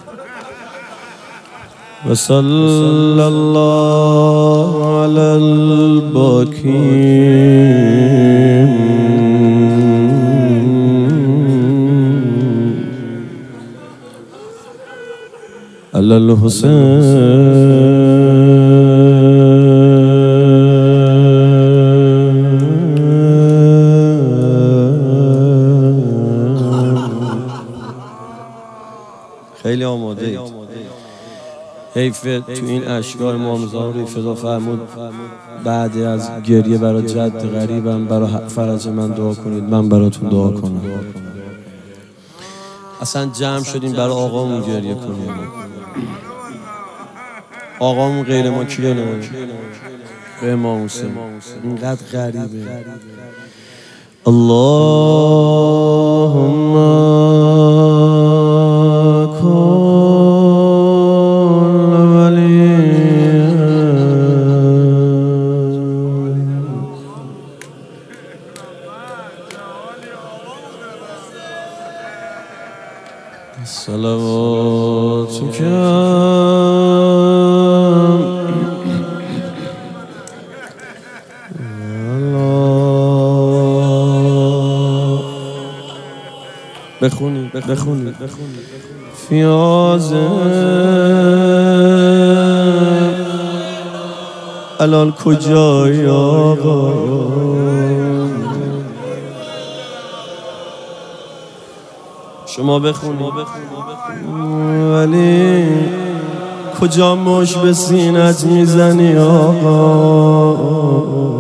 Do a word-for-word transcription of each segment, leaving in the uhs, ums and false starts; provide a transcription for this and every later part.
وصلى الله على الباكين على الحسين خیلی آماده اید. حیف تو این اشکال امامزاده رو فدا فرمود بعد از گریه برای جد غریبم برای فرج من دعا کنید، من براتون دعا کنم. اصلا جمع شدیم برای آقامون گریه کنیم. آقامون غیر ما کیه نه؟ به امام حسین. اینقدر غریبه. اللهم صلواتك بخونید بخونید فیازه الان کجایی آقا؟ شما بخونید ولی کجا مش به سینت میزنی آقا؟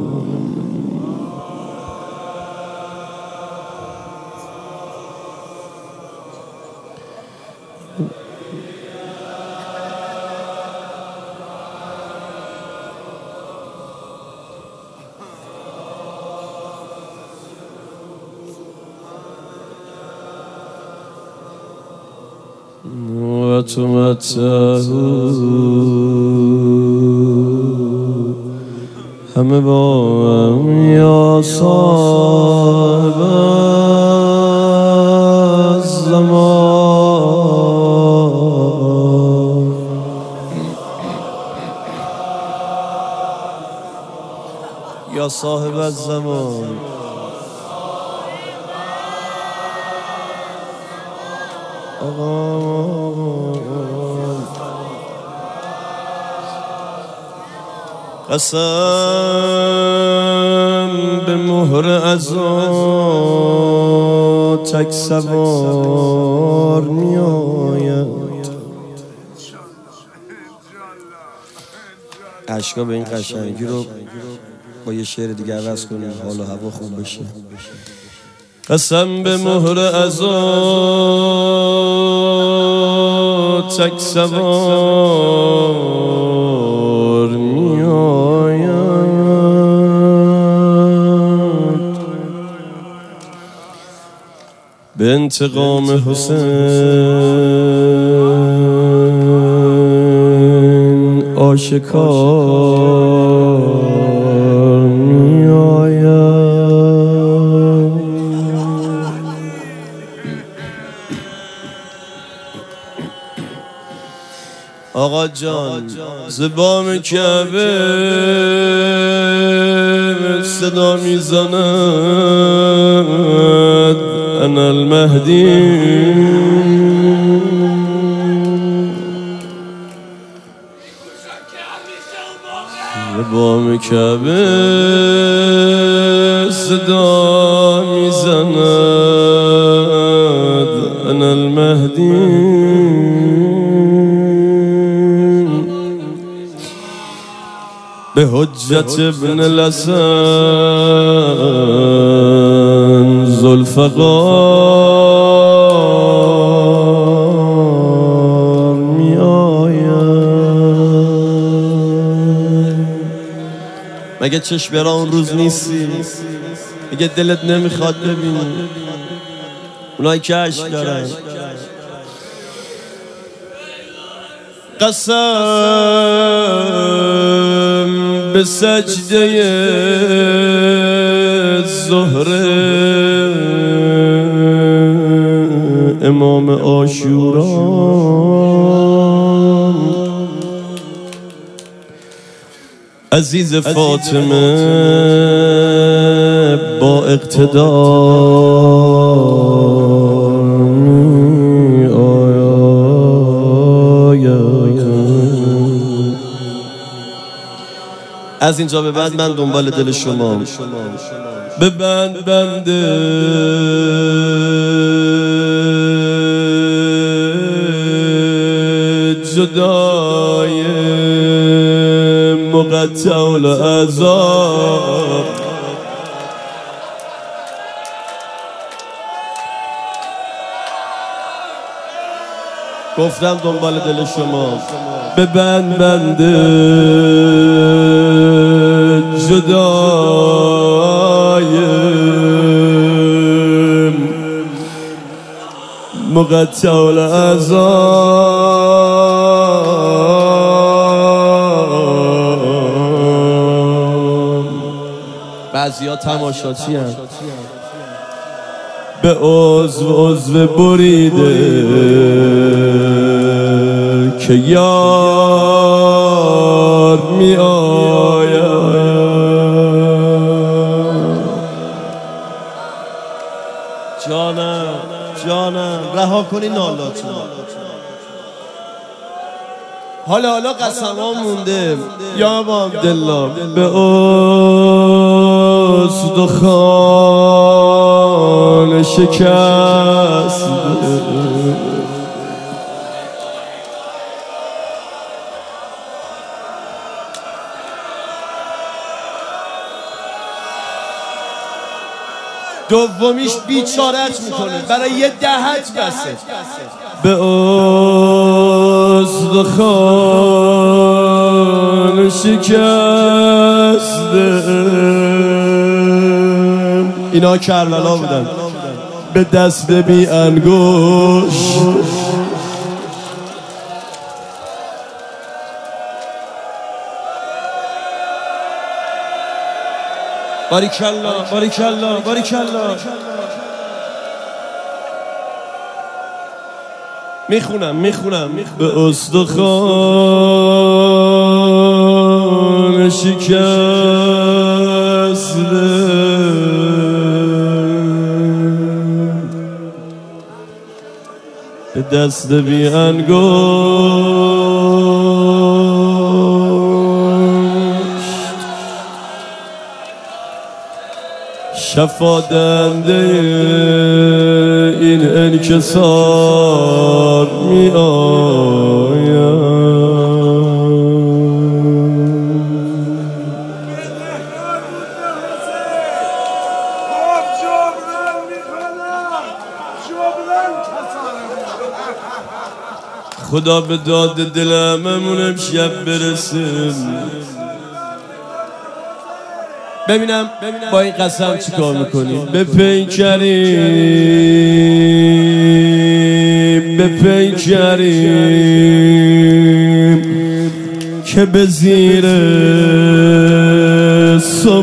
وتمتعوا همه با هم یا صاحب الزمان یا صاحب الزمان قسم به مهر عزا تک سوار می آید. اشکا به این قشنگی رو با یه شعر دیگه عوض کنیم حال و هوا خوب بشه. قسم به مهر عزا تک سوار می آید. به انتقام حسین آشکار می آید. آقا جان زبام کعبه صدا میزند انا المهدی. زبام کعبه صدا میزند انا المهدی. به حجت ابن الحسن ذوالفقار می آید. مگه چشم برا اون روز نیستی؟ مگه دلت نمیخواد ببینی اونایی که عشق دارن؟ قسم به سجده زهره امام عاشورا عزیز فاطمه با اقتدار می آید. از اینجا به بعد من دنبال دل شما ببند بنده جدای مقطع العذاب. گفتم دنبال دل شما ببند بنده جدای مقطع العذاب. بعضیا تماشاچی هستند به عضو عضو بریده که یار می آید. جانم جانم رها کنی نالاتون. حالا حالا قسم ها مونده یا با عبدالله به استخوان شکست دومیش بیچارت میکنه برای یه دهت بسه. به استخوان شکسته اینا کربلا بودن به دست بی انگوش باریکالله باریکالله باریکالله. میخونم میخونم به استخوان شکسته به دست بی انگشت شفادنده این انکسار می آید. خدا به داد دلممون امشب برسیم. ببینم با این قسم چی کار میکنیم. بپیکریم بپیکریم که به زیر سم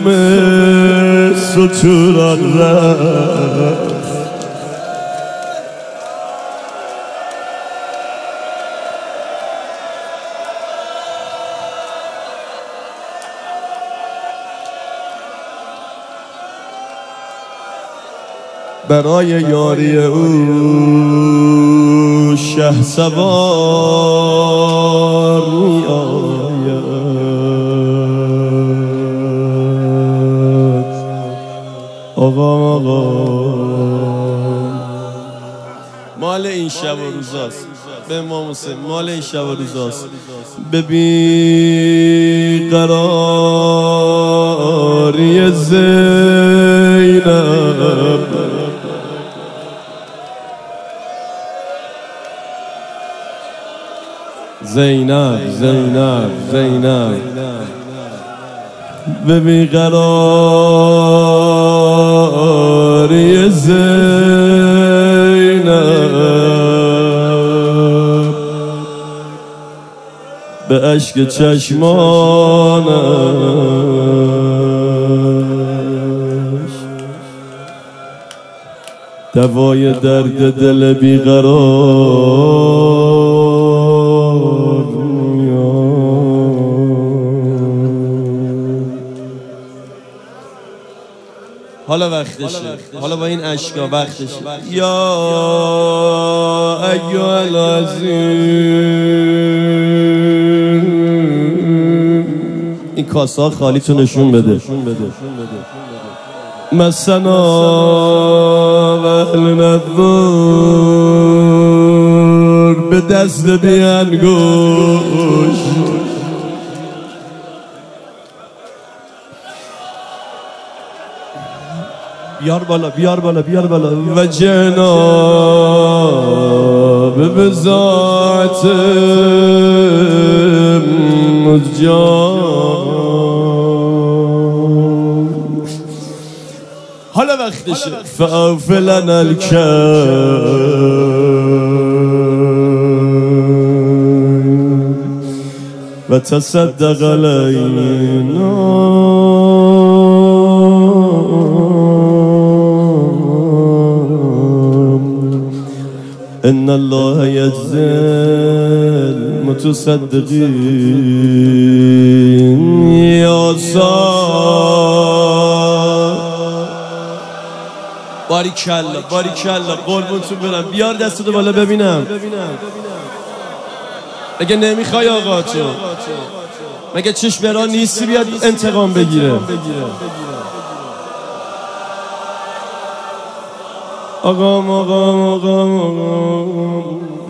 ستوران رفت. برای یاری او شه سوار می آید. آقا آقا مال این شب و روزاست. به امام حسین مال این شب و روزاست. به بی قراری زینب زینب زینب زینب به بیقراری زینب به اشک چشمانش دوای درد دل بیقرار. حالا وقتشه، حالا با این اشکا وقتشه. یا ایها العظیم، این کاسه ها خالی تو نشون بده. مسنا و اهل نذور به دست بیانگوش، بیار بالا بیار بالا بیار بالا. و جناب بذات مزجان، حالا وقتشه. فاغفلن الکرم و تصدق علینا. ان الله یجزی المتصدقین. یا صاحب باریکالله باریکالله، قربونتون برم. بیار دستتو بالا ببینم. مگه نمیخوای آقا تو؟ مگه چشم برا نیستی بیاد انتقام بگیره؟ آقا آقا آقا آقا